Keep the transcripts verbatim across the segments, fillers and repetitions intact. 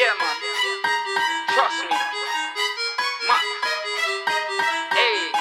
Yeah, man. Trust me. Max. Hey.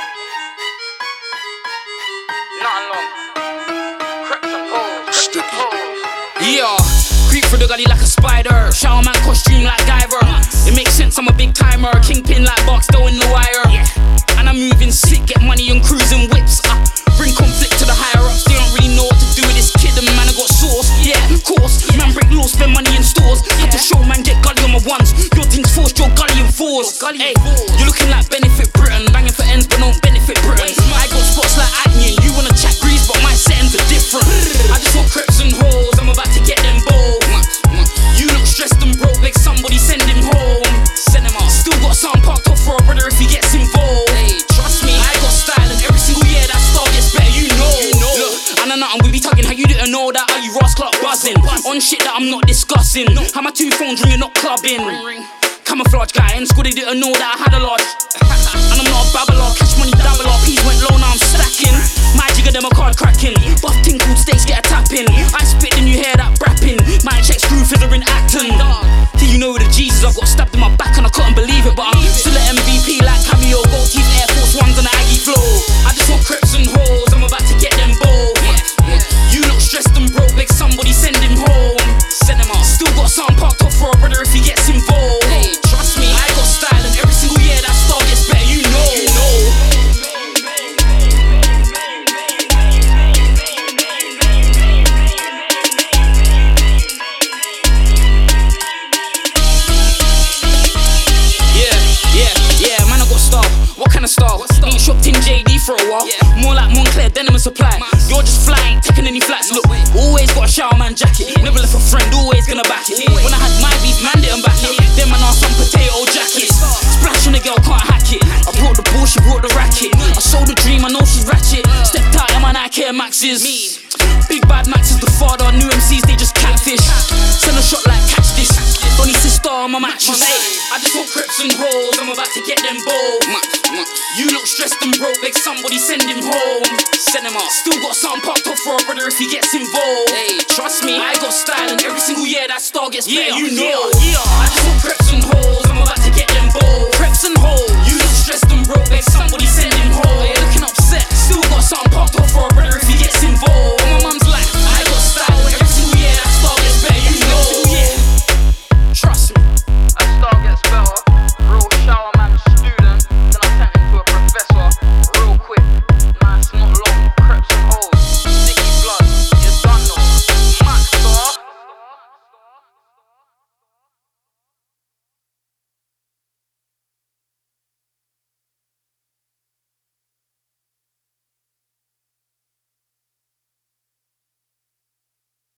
Not long. Creps and holes. Sticky. Yeah. Creep through the gully like a spider. Shower man costume like Diver. It makes sense, I'm a big timer. Kingpin like Barksdale in the wire. And I'm moving sick, get money and cruising whips. Uh, bring conflict to the higher ups. They don't really know what to do with this kid. The man I got sauce. Yeah, of course. Man break laws, spend money in stores. Had to show man get gully on my ones. Your things forced, your gully and fours. Hey, you're looking like Benefit Britain. Banging for ends but don't benefit Britain. I got spots like Agnew. You wanna chat grease but my settings are different. I just want creps and holes. I'm about to get them both. You look stressed and broke, beg somebody send him home. Send him out. Still got something parked up for a brother if he gets involved. Hey, trust me, I got style and every single year that star gets better, you know. You know. Look, and I'm nothing we be tugging. How you didn't know that? Are you Ross Clark buzzing? On shit that I'm not discussing. How my two phones ringing, not clubbing. Ring, ring. Camouflage guy in school, they didn't know that I had a lot. And I'm not a babbler, cash money dabbler. Peas went low, now I'm stacking. My jigger, them a card cracking. Buff tinkled steaks get a tapping. I spit and you hear that rapping. My check screw fiddling acting. Do you know the Jesus? I got stabbed in my back and I couldn't believe it. But I'm still an M V P like Cameo. Gold teeth, Air Force Ones and the Aggie flow. I just want creps and holes, I'm about to get them both. You look stressed and broke, beg somebody send him home. Send him out. Still got something parked up for a brother if he gets involved. Hey, trust me, I got style and every single year that star gets better, you know. You know. What kind of style? Ain't shopped in J D for a while. Yeah. More like Moncler, denim and supply. Man. You're just flying, taking any flats. Look, always got a shower man jacket. Yeah. Never left a friend, always gonna back it. Yeah. When I had my beef, man didn't back it. Yeah. Them man are some potato jackets. Splash on the girl, can't hack it. I brought the ball, she brought the racket. I sold the dream, I know she's ratchet. Stepped out in my Nike Air Maxes. Big bad Max is the father. New M Cs, they just catfish. Send a shot like catch this. Donny sister on my mattress. Hey, I just want creps and holes, I'm about to get them both. You look stressed and broke, beg somebody send him home. Send him out. Still got something parked up for a brother if he gets involved. Hey, trust me, I got style and every single year that star gets better, yeah, you know.